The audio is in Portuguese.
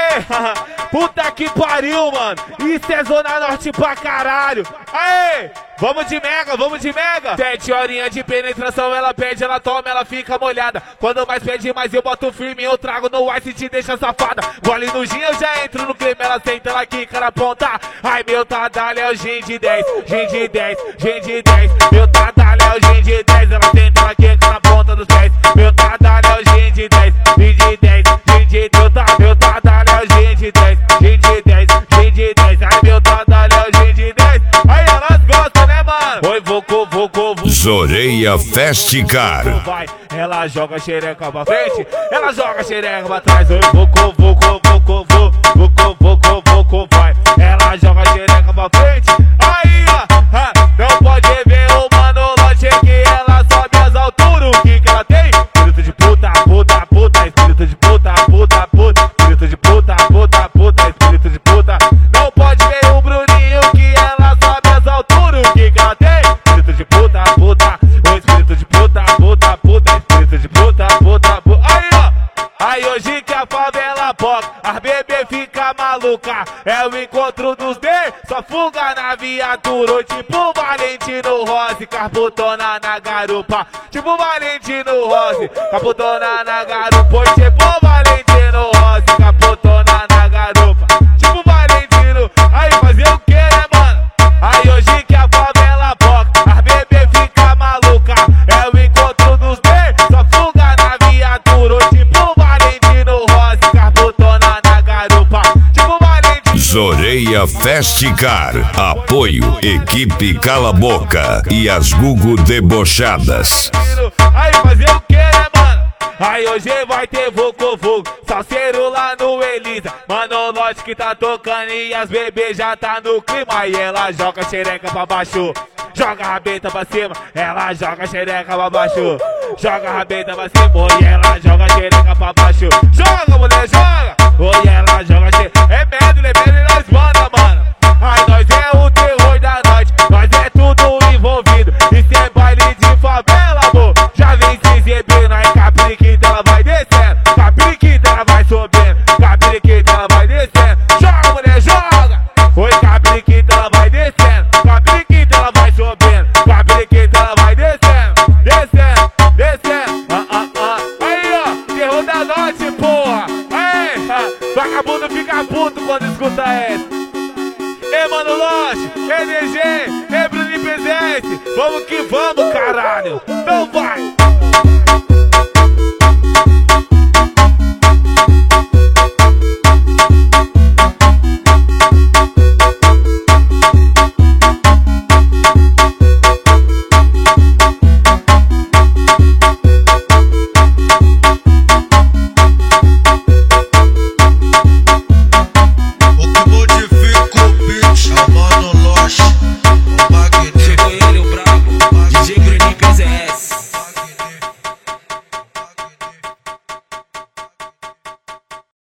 Aê, puta que pariu, mano. Isso é Zona Norte pra caralho. Aê, vamos de mega. 7 horinhas de penetração, ela pede, ela toma, ela fica molhada. Quando mais pede, mais eu boto firme, eu trago no ice e te deixa safada. Gole no gin, eu já entro no clima, ela senta, ela quica na ponta. Ai, meu tadalho é o gin de 10, gin de 10, gin de 10. Meu tadalho é o gin de 10, ela senta, ela quica na ponta dos pés. Meu tadalho é o gin de 10, gin de 10, gin de 10. Meu tadalho é o gin de 10, gin de 10, gin de 10. Ai, meu tadalho é o gin de 10. Aí elas gostam, né, mano? Oi, vou. Zoreia Festicar. Vai, ela joga xereca pra frente, ela joga xereca pra trás. Oi, vou, vai. Ela joga xereca pra frente. Aí, ó, não pode ver o mano lote que ela sobe as alturas. O que ela tem? Espírito de puta, espírito de puta, espírito de puta, espírito de puta. Não pode ver o Bruninho que ela sobe as alturas. O que ela tem? Espírito de puta, o espírito de puta, espírito de puta. Aí, ó, aí hoje que a favela poca, as bebê fica maluca. É o encontro dos D, só fuga na viatura. Ou tipo Valentino Rossi, caputona na garupa. Tipo Valentino Rossi, caputona na garupa. Ou tipo Valentino Rossi, caputona na garupa. Tipo Valentino, aí fazer o que, né, mano? Aí hoje que a favela poca, as bebê fica maluca. É o encontro dos D, só fuga na viatura. Ou tipo Valentino Rossi, caputona na garupa. Tipo Valentino. Zoreia Festicar. Apoio Equipe Cala Boca e as Gugu Debochadas. Aí fazer o que, né, mano? Aí hoje vai ter vucu, salseiro lá no Elisa. Mano, lote que tá tocando e as bebês já tá no clima. Aí ela joga xereca pra baixo, joga a rabeta pra cima. Ela joga xereca pra baixo, joga a rabeta pra cima. E ela joga xereca pra baixo. Joga, mulher, joga. Oi, ela joga xereca. É medley nós manda, mano. Aí nós é o terror da noite, nós é tudo envolvido. Isso é baile de favela, amor. Já vem se exibindo, aí capriquita ela vai descendo, capriquita ela vai subindo, capriquita ela vai descendo. Joga, mulher, joga. Oi, capriquita ela vai descendo, capriquita ela vai subindo, capriquita ela vai descendo, descendo. Aí, ó, terror da noite, porra. Aí, vagabundo fica puto quando escuta essa. Ei, mano, Lote, EDG, Bruno presente. Vamos que vamos, caralho. Então vai. Chegou ele, o brabo, DJ Bruninho.